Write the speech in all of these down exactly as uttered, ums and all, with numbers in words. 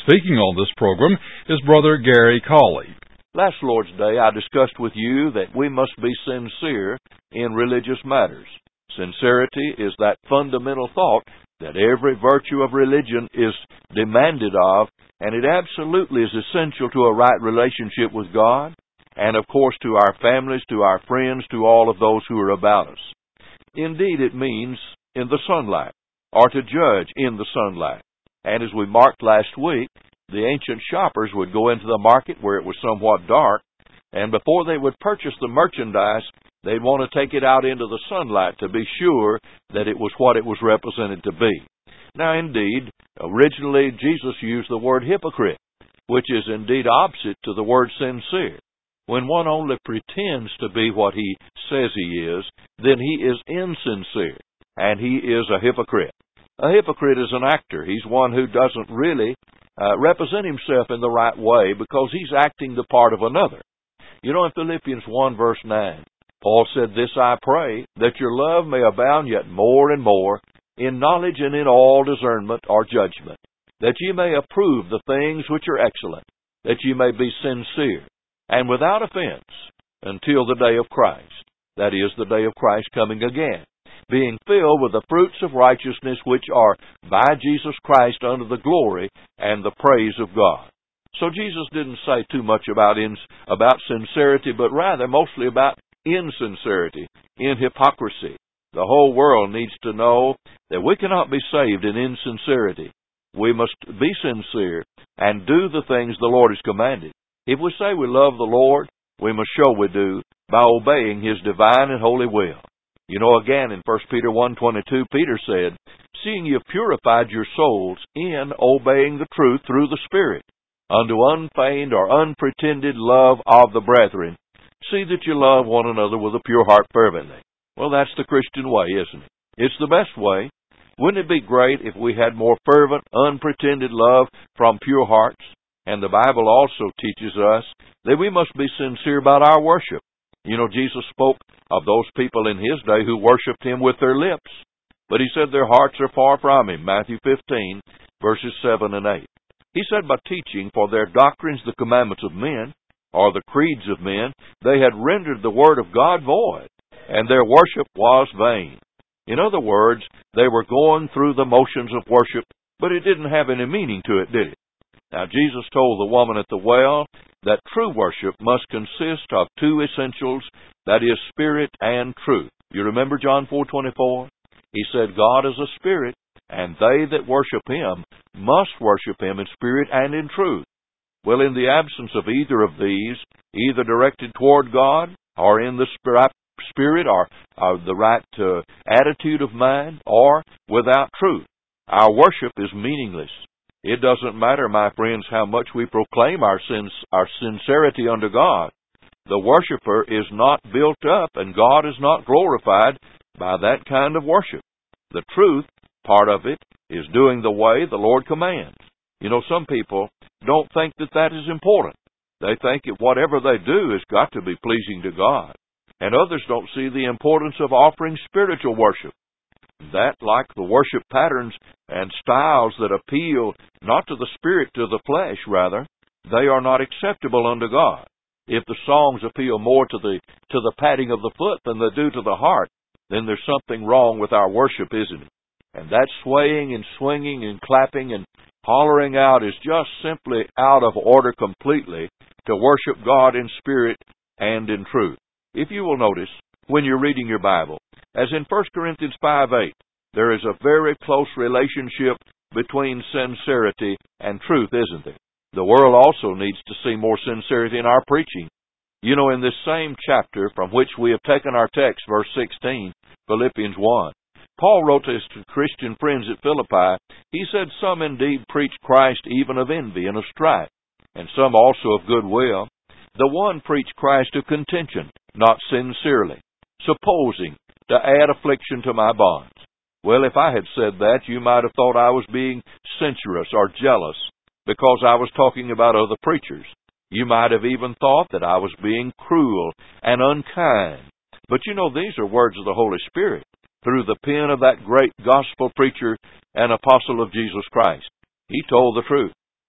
Speaking on this program is Brother Gary Cawley. Last Lord's Day, I discussed with you that we must be sincere in religious matters. Sincerity is that fundamental thought that every virtue of religion is demanded of, and it absolutely is essential to a right relationship with God, and of course to our families, to our friends, to all of those who are about us. Indeed, it means in the sunlight, or to judge in the sunlight. And as we marked last week, the ancient shoppers would go into the market where it was somewhat dark, and before they would purchase the merchandise, they'd want to take it out into the sunlight to be sure that it was what it was represented to be. Now, indeed, originally Jesus used the word hypocrite, which is indeed opposite to the word sincere. When one only pretends to be what he says he is, then he is insincere, and he is a hypocrite. A hypocrite is an actor. He's one who doesn't really uh, represent himself in the right way because he's acting the part of another. You know, in Philippians one verse nine, Paul said, "This I pray, that your love may abound yet more and more in knowledge and in all discernment or judgment, that ye may approve the things which are excellent, that ye may be sincere, and without offense, until the day of Christ," that is, the day of Christ coming again, "being filled with the fruits of righteousness which are by Jesus Christ unto the glory and the praise of God." So Jesus didn't say too much about ins, about sincerity, but rather mostly about insincerity, in hypocrisy. The whole world needs to know that we cannot be saved in insincerity. We must be sincere and do the things the Lord has commanded. If we say we love the Lord, we must show we do by obeying His divine and holy will. You know, again, in First Peter one twenty-two, Peter said, "Seeing you have purified your souls in obeying the truth through the Spirit, unto unfeigned or unpretended love of the brethren, see that you love one another with a pure heart fervently." Well, that's the Christian way, isn't it? It's the best way. Wouldn't it be great if we had more fervent, unpretended love from pure hearts? And the Bible also teaches us that we must be sincere about our worship. You know, Jesus spoke of those people in His day who worshiped Him with their lips, but He said their hearts are far from Him, Matthew fifteen, verses seven and eight. He said by teaching for their doctrines the commandments of men, or the creeds of men, they had rendered the word of God void, and their worship was vain. In other words, they were going through the motions of worship, but it didn't have any meaning to it, did it? Now, Jesus told the woman at the well that true worship must consist of two essentials, that is, spirit and truth. You remember John four twenty-four? He said, "God is a spirit, and they that worship Him must worship Him in spirit and in truth." Well, in the absence of either of these, either directed toward God or in the spirit or, or the right uh, attitude of mind, or without truth, our worship is meaningless. It doesn't matter, my friends, how much we proclaim our sins, our sincerity unto God. The worshiper is not built up, and God is not glorified by that kind of worship. The truth part of it is doing the way the Lord commands. You know, some people don't think that that is important. They think that whatever they do has got to be pleasing to God. And others don't see the importance of offering spiritual worship. That, like the worship patterns and styles that appeal not to the spirit, to the flesh, rather, they are not acceptable unto God. If the songs appeal more to the to the patting of the foot than they do to the heart, then there's something wrong with our worship, isn't it? And that swaying and swinging and clapping and hollering out is just simply out of order completely to worship God in spirit and in truth. If you will notice, when you're reading your Bible, as in First Corinthians five eight, there is a very close relationship between sincerity and truth, isn't there? The world also needs to see more sincerity in our preaching. You know, in this same chapter from which we have taken our text, verse sixteen, Philippians one, Paul wrote to his Christian friends at Philippi. He said, "Some indeed preach Christ even of envy and of strife, and some also of goodwill. The one preached Christ of contention, not sincerely, supposing to add affliction to my bonds." Well, if I had said that, you might have thought I was being censorious or jealous because I was talking about other preachers. You might have even thought that I was being cruel and unkind. But you know, these are words of the Holy Spirit through the pen of that great gospel preacher and apostle of Jesus Christ. He told the truth.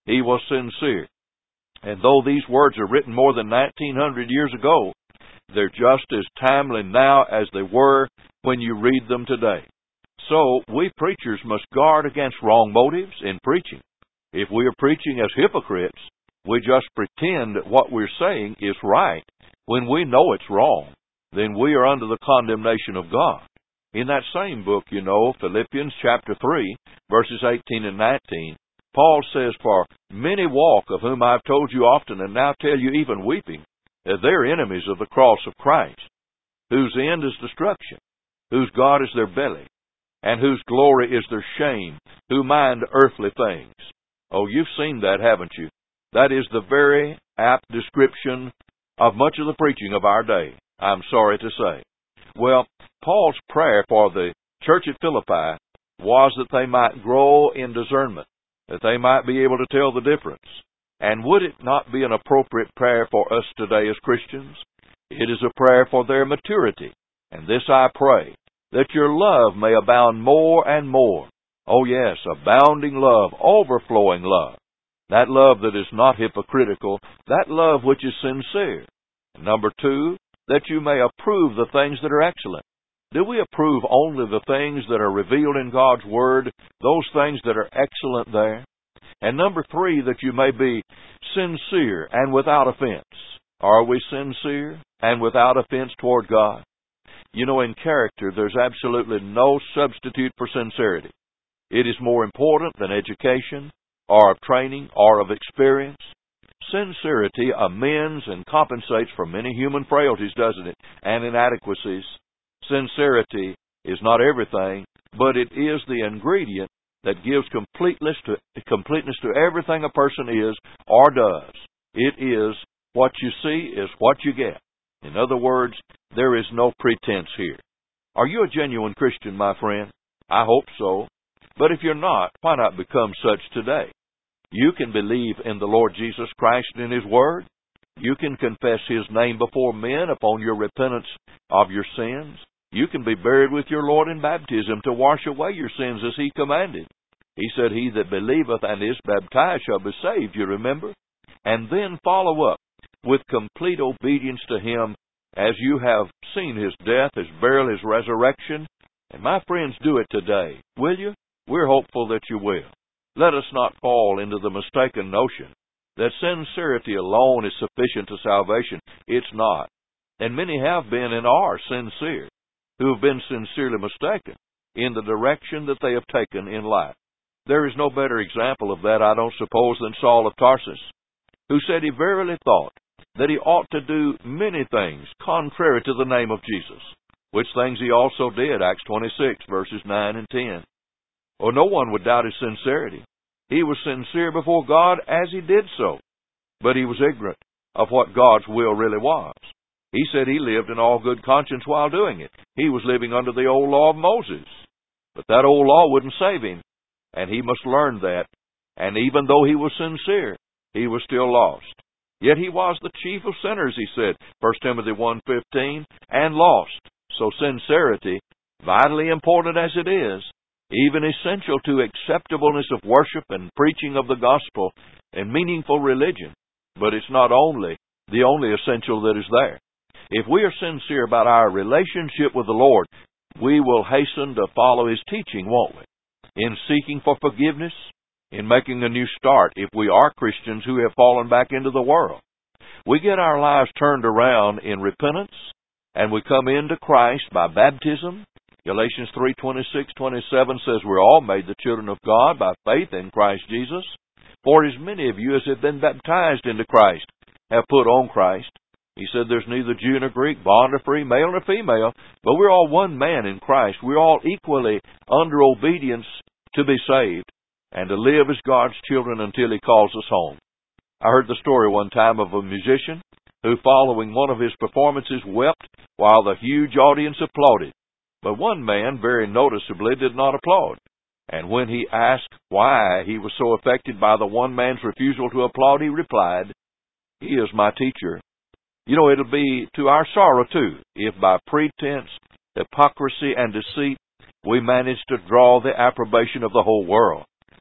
He was sincere. And though these words are written more than nineteen hundred years ago, they're just as timely now as they were when you read them today. So, we preachers must guard against wrong motives in preaching. If we are preaching as hypocrites, we just pretend that what we're saying is right when we know it's wrong, then we are under the condemnation of God. In that same book, you know, Philippians chapter three, verses eighteen and nineteen, Paul says, "For many walk, of whom I've told you often, and now tell you even weeping, that they're enemies of the cross of Christ, whose end is destruction, whose God is their belly, and whose glory is their shame, who mind earthly things." Oh, you've seen that, haven't you? That is the very apt description of much of the preaching of our day, I'm sorry to say. Well, Paul's prayer for the church at Philippi was that they might grow in discernment, that they might be able to tell the difference. And would it not be an appropriate prayer for us today as Christians? It is a prayer for their maturity. And this I pray, that your love may abound more and more. Oh yes, abounding love, overflowing love. That love that is not hypocritical, that love which is sincere. And number two, that you may approve the things that are excellent. Do we approve only the things that are revealed in God's Word, those things that are excellent there? And number three, that you may be sincere and without offense. Are we sincere and without offense toward God? You know, in character, there's absolutely no substitute for sincerity. It is more important than education, or of training, or of experience. Sincerity amends and compensates for many human frailties, doesn't it, and inadequacies. Sincerity is not everything, but it is the ingredient that gives completeness to, completeness to everything a person is or does. It is what you see is what you get. In other words, there is no pretense here. Are you a genuine Christian, my friend? I hope so. But if you're not, why not become such today? You can believe in the Lord Jesus Christ and His Word. You can confess His name before men upon your repentance of your sins. You can be buried with your Lord in baptism to wash away your sins as He commanded. He said, "He that believeth and is baptized shall be saved," you remember? And then follow up with complete obedience to Him as you have seen His death, His burial, His resurrection. And my friends, do it today, will you? We're hopeful that you will. Let us not fall into the mistaken notion that sincerity alone is sufficient to salvation. It's not. And many have been and are sincere, who have been sincerely mistaken in the direction that they have taken in life. There is no better example of that, I don't suppose, than Saul of Tarsus, who said he verily thought that he ought to do many things contrary to the name of Jesus, which things he also did, Acts twenty-six, verses nine and ten. Or no one would doubt his sincerity. He was sincere before God as he did so, but he was ignorant of what God's will really was. He said he lived in all good conscience while doing it. He was living under the old law of Moses. But that old law wouldn't save him, and he must learn that. And even though he was sincere, he was still lost. Yet he was the chief of sinners, he said, First Timothy one fifteen, and lost. So sincerity, vitally important as it is, even essential to acceptableness of worship and preaching of the gospel and meaningful religion. But it's not only the only essential that is there. If we are sincere about our relationship with the Lord, we will hasten to follow His teaching, won't we? In seeking for forgiveness, in making a new start if we are Christians who have fallen back into the world. We get our lives turned around in repentance, and we come into Christ by baptism. Galatians three twenty-six twenty-seven says we're all made the children of God by faith in Christ Jesus. For as many of you as have been baptized into Christ have put on Christ. He said there's neither Jew nor Greek, bond or free, male nor female, but we're all one man in Christ. We're all equally under obedience to be saved and to live as God's children until He calls us home. I heard the story one time of a musician who, following one of his performances, wept while the huge audience applauded. But one man, very noticeably, did not applaud. And when he asked why he was so affected by the one man's refusal to applaud, he replied, "He is my teacher." You know, it'll be to our sorrow, too, if by pretense, hypocrisy, and deceit, we manage to draw the approbation of the whole world.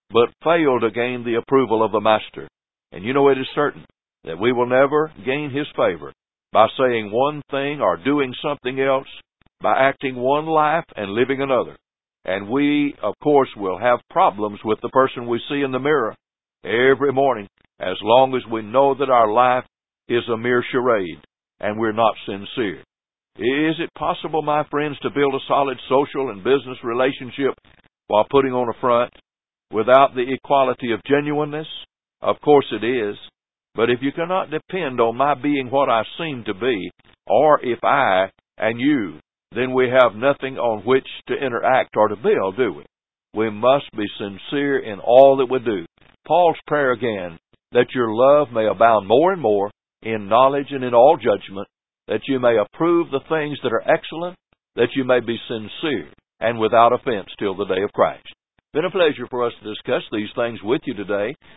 but fail to gain the approval of the Master. And you know it is certain that we will never gain His favor by saying one thing or doing something else, by acting one life and living another. And we, of course, will have problems with the person we see in the mirror every morning, as long as we know that our life is a mere charade and we're not sincere. Is it possible, my friends, to build a solid social and business relationship while putting on a front without the equality of genuineness? Of course it is. But if you cannot depend on my being what I seem to be, or if I and you, then we have nothing on which to interact or to build, do we? We must be sincere in all that we do. Paul's prayer again, that your love may abound more and more in knowledge and in all judgment, that you may approve the things that are excellent, that you may be sincere and without offense till the day of Christ. It's been a pleasure for us to discuss these things with you today.